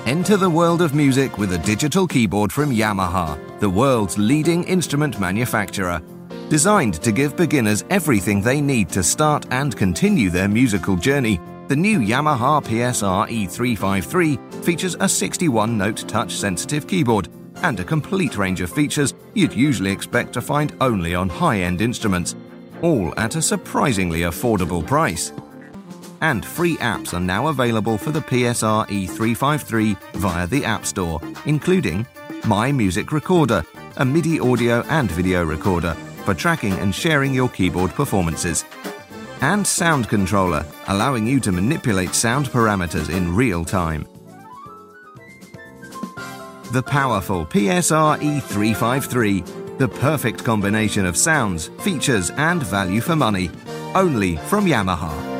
Enter the world of music with a digital keyboard from Yamaha, the world's leading instrument manufacturer. Designed to give beginners everything they need to start and continue their musical journey, the new Yamaha PSR E353 features a 61-note touch-sensitive keyboard and a complete range of features you'd usually expect to find only on high-end instruments, all at a surprisingly affordable price. And free apps are now available for the PSR E353 via the App Store, including My Music Recorder, a MIDI audio and video recorder for tracking and sharing your keyboard performances, and Sound Controller, allowing you to manipulate sound parameters in real time. The powerful PSR E353, the perfect combination of sounds, features and value for money, only from Yamaha.